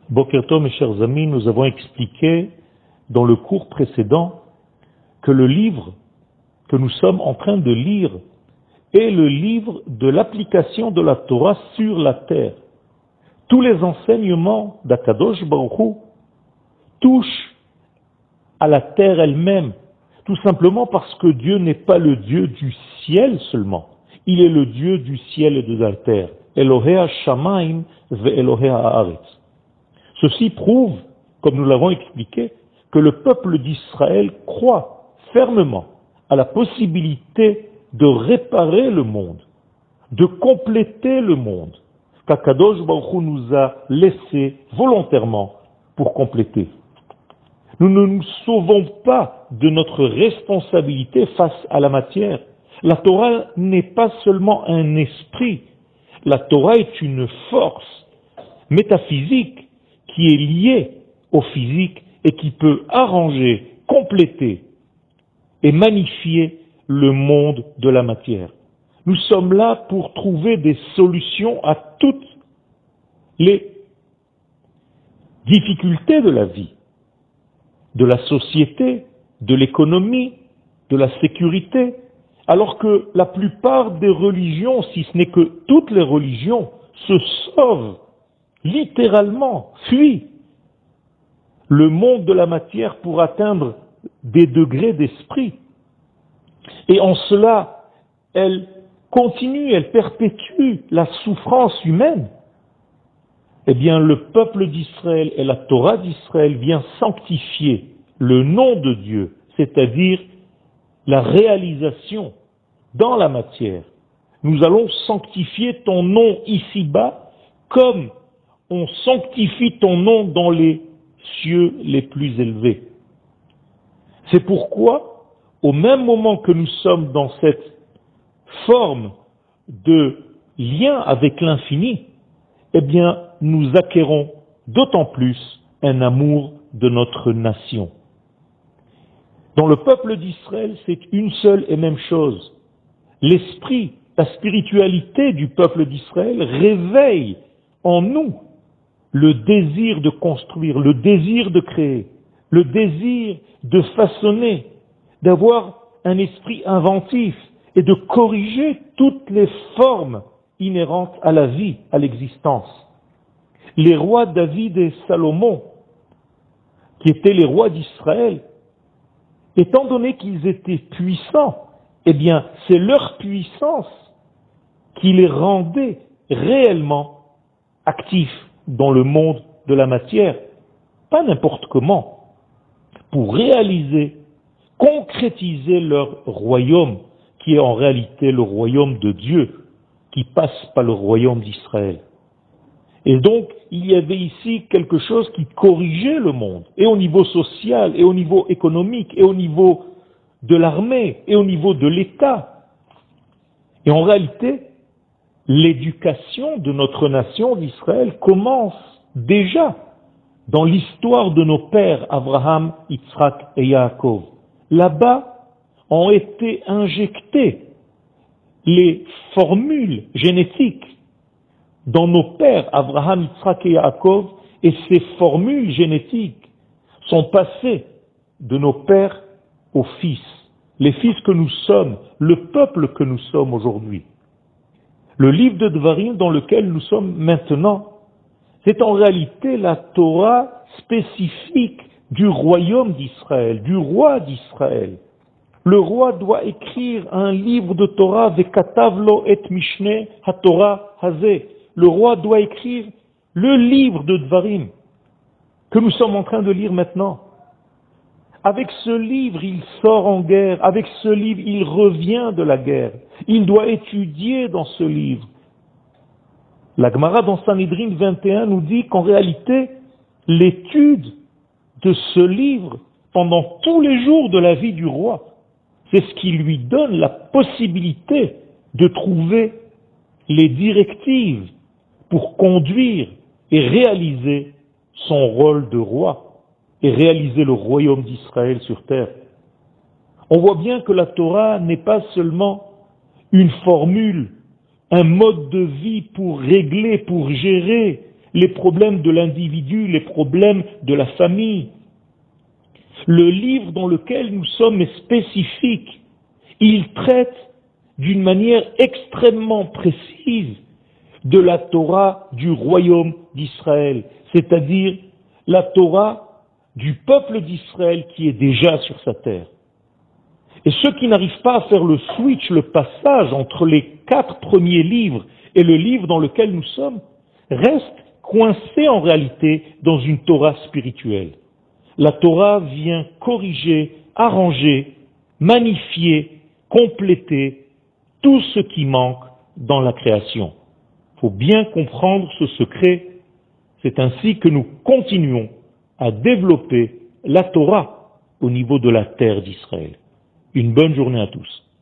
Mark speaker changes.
Speaker 1: Boker Tov, mes chers amis, nous avons expliqué dans le cours précédent que le livre que nous sommes en train de lire est le livre de l'application de la Torah sur la terre. Tous les enseignements d'Akadosh Baruch Hu touchent à la terre elle-même, tout simplement parce que Dieu n'est pas le Dieu du ciel seulement, il est le Dieu du ciel et de la terre. Elohei ha-shamayim ve Elohei ha-haaretz. Ceci prouve, comme nous l'avons expliqué, que le peuple d'Israël croit fermement à la possibilité de réparer le monde, de compléter le monde, qu'Akadosh Baruch Hu nous a laissé volontairement pour compléter. Nous ne nous sauvons pas de notre responsabilité face à la matière. La Torah n'est pas seulement un esprit, la Torah est une force métaphysique qui est liée au physique et qui peut arranger, compléter et magnifier le monde de la matière. Nous sommes là pour trouver des solutions à toutes les difficultés de la vie, de la société, de l'économie, de la sécurité, alors que la plupart des religions, si ce n'est que toutes les religions, se sauvent, littéralement, fuient le monde de la matière pour atteindre des degrés d'esprit. Et en cela, elles continuent, elles perpétuent la souffrance humaine. Eh bien, le peuple d'Israël et la Torah d'Israël vient sanctifier le nom de Dieu, c'est-à-dire la réalisation dans la matière. Nous allons sanctifier ton nom ici-bas comme on sanctifie ton nom dans les cieux les plus élevés. C'est pourquoi, au même moment que nous sommes dans cette forme de lien avec l'infini, eh bien, nous acquérons d'autant plus un amour de notre nation. Dans le peuple d'Israël, c'est une seule et même chose. L'esprit, la spiritualité du peuple d'Israël réveille en nous le désir de construire, le désir de créer, le désir de façonner, d'avoir un esprit inventif et de corriger toutes les formes inhérentes à la vie, à l'existence. Les rois David et Salomon, qui étaient les rois d'Israël, étant donné qu'ils étaient puissants, eh bien, c'est leur puissance qui les rendait réellement actifs dans le monde de la matière, pas n'importe comment, pour réaliser, concrétiser leur royaume, qui est en réalité le royaume de Dieu, qui passe par le royaume d'Israël. Et donc, il y avait ici quelque chose qui corrigeait le monde, et au niveau social, et au niveau économique, et au niveau de l'armée, et au niveau de l'État. Et en réalité, l'éducation de notre nation d'Israël commence déjà dans l'histoire de nos pères Abraham, Yitzhak et Yaakov. Là-bas ont été injectées les formules génétiques dans nos pères Abraham, Yitzhak et Yaakov, et ces formules génétiques sont passées de nos pères aux fils, les fils que nous sommes, le peuple que nous sommes aujourd'hui. Le livre de Dvarim dans lequel nous sommes maintenant, c'est en réalité la Torah spécifique du royaume d'Israël, du roi d'Israël. Le roi doit écrire un livre de Torah, Vekatav lo et Mishneh ha-Torah hazeh. Le roi doit écrire le livre de Dvarim que nous sommes en train de lire maintenant. Avec ce livre, il sort en guerre. Avec ce livre, il revient de la guerre. Il doit étudier dans ce livre. La Gemara dans Sanhedrin 21 nous dit qu'en réalité, l'étude de ce livre pendant tous les jours de la vie du roi, c'est ce qui lui donne la possibilité de trouver les directives pour conduire et réaliser son rôle de roi et réaliser le royaume d'Israël sur terre. On voit bien que la Torah n'est pas seulement une formule, un mode de vie pour régler, pour gérer les problèmes de l'individu, les problèmes de la famille. Le livre dans lequel nous sommes est spécifique. Il traite d'une manière extrêmement précise de la Torah du royaume d'Israël, c'est-à-dire la Torah du peuple d'Israël qui est déjà sur sa terre. Et ceux qui n'arrivent pas à faire le switch, le passage entre les 4 premiers livres et le livre dans lequel nous sommes, restent coincés en réalité dans une Torah spirituelle. La Torah vient corriger, arranger, magnifier, compléter tout ce qui manque dans la création. Il faut bien comprendre ce secret. C'est ainsi que nous continuons à développer la Torah au niveau de la terre d'Israël. Une bonne journée à tous.